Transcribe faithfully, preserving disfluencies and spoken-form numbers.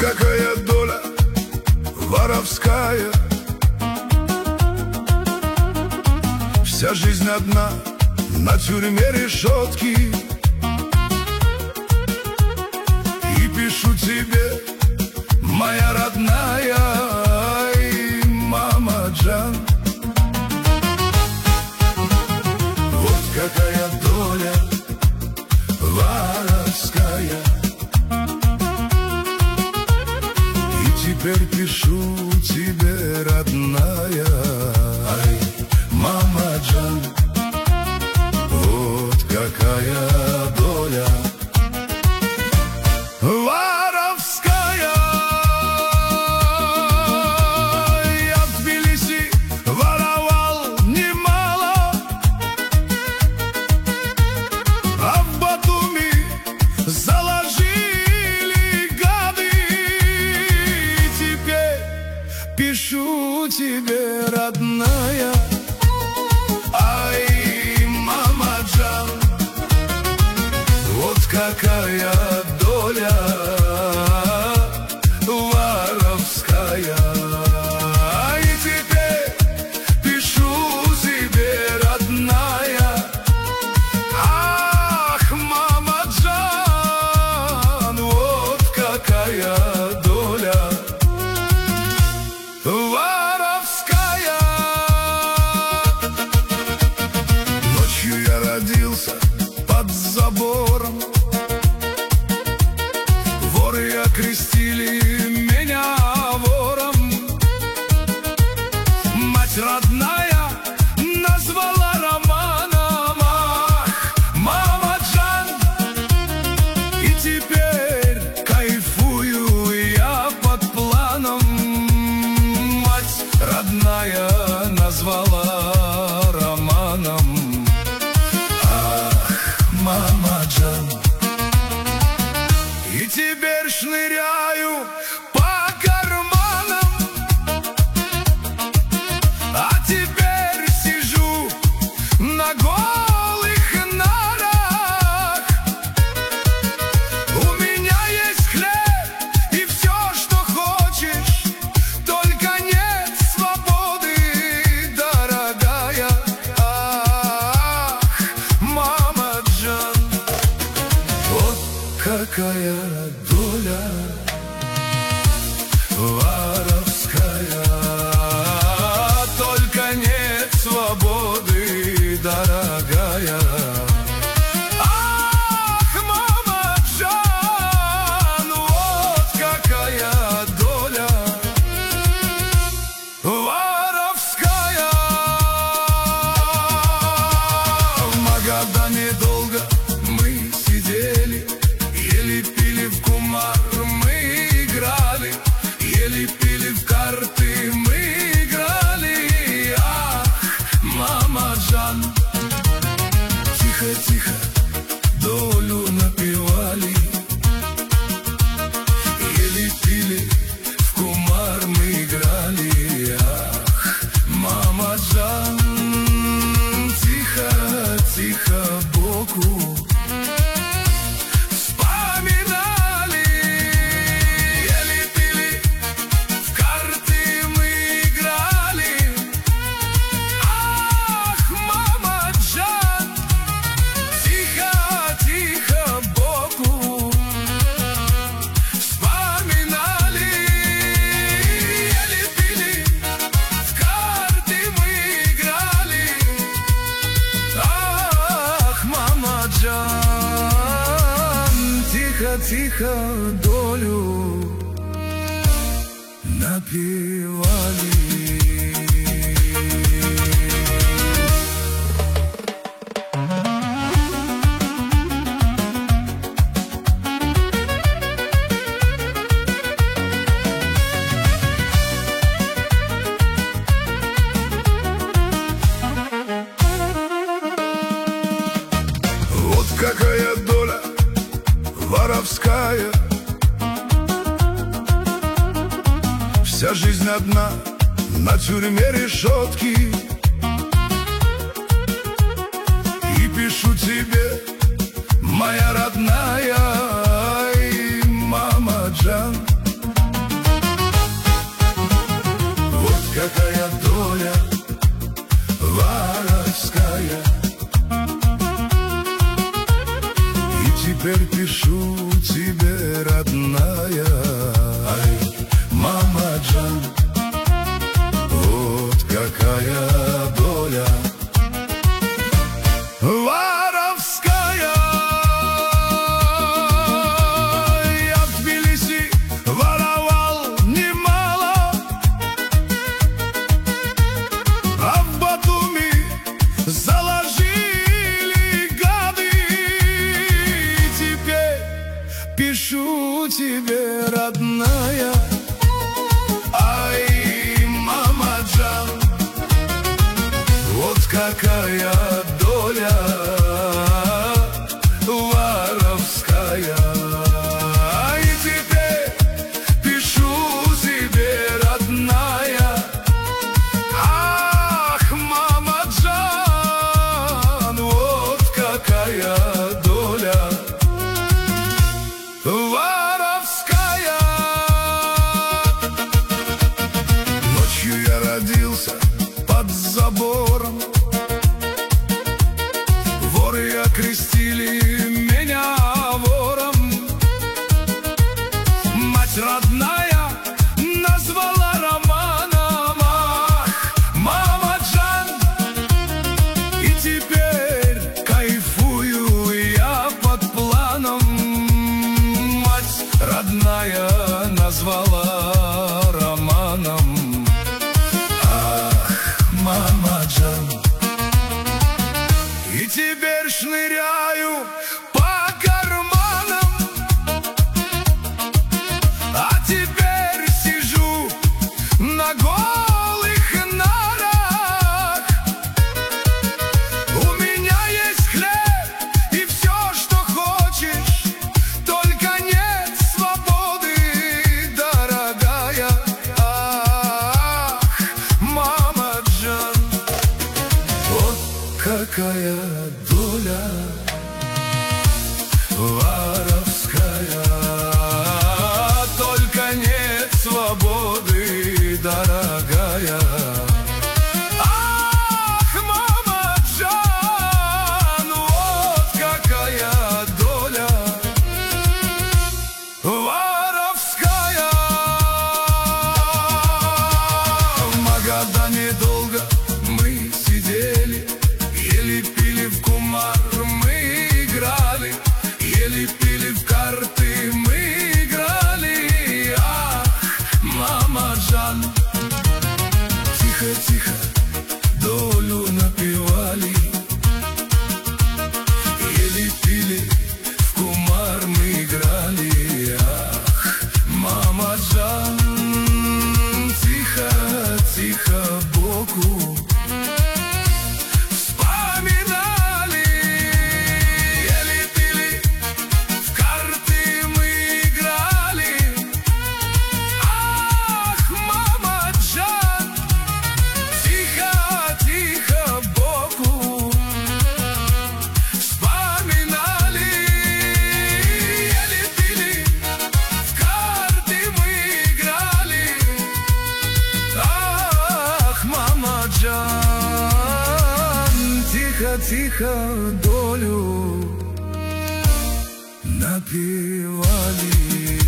какая доля воровская. Вся жизнь одна, на тюрьме решетки. И пишу тебе, моя родная, ай, мама Джан. Вот какая доля воровская. И теперь пишу тебе, родная, ай, мама Джан. Вот какая доля воровская. Я в Тбилиси воровал немало, а в Батуми заложили гады. И теперь пишу тебе, родная, ай, мама Джан. Вот какая доля воровская. И теперь пишу тебе, родная, ах, мама Джан. Вот какая доля воровская. Ночью я родился под забором, воры окрестили меня вором. Мать родная назвала романом, ах, мама Джан. И теперь кайфую я под планом. Мать родная назвала романом, ах, мама Джан. И теперь шныряю по карманам, а теперь сижу на голых нарах. У меня есть хлеб и все, что хочешь, только нет свободы, дорогая, ах, мама Джан. Вот какая доля воровская, только нет свободы, дорогая, ах, мама Джан. Вот какая доля воровская. В Магадане долго мы сидели, ели пили в кумар мы играли, ели пили в карты мы играли, ах, мама Джан. Тихо-тихо долю напевали, ели пили в кумар мы играли, ах, мама Джан. Тихо-тихо боку тихо долю напевали. Вот какая доля воровская. Вся жизнь одна, на тюрьме решетки. И пишу тебе, моя родная, ай, мама Джан. теперь пишу тебе, родная. Ай, мама Джан, вот какая доля воровская. Я в Тбилиси воровал немало, а в Батуми заложили гады. И теперь пишу тебе, родная. Ай, мама Джан, вот какая доля воровская. И теперь пишу тебе, родная. Ах, мама Джан, вот какая доля воровская. Ночью я родился под забором, воры окрестили меня вором. Мать родная назвала романом. Ах, мама Джан, и теперь кайфую я под планом. Мать родная назвала романом. Ах, мама Джан, и теперь шныряю по карманам, а теперь сижу на голых нарах. У меня есть хлеб и все, что хочешь, только нет свободы, дорогая. Ах, мама Джан, вот какая доля воровская, только нет свободы, дорогая. Ах, мама Джан, вот какая доля воровская. В Магадане долго мы сидели, ели пили в кумар мы играли, ели пили в карты мы играли. Ах, мама Джан, тихо-тихо долю напевали, ели пили в кумар мы играли. Ах, мама Джан, тихо-тихо боку вспоминали, ели пили в карты мы играли. Ах, мама Джан, тихо-тихо боку вспоминали, ели пили в карты мы играли. Ах, мама Джан, тихо-тихо долю напевали.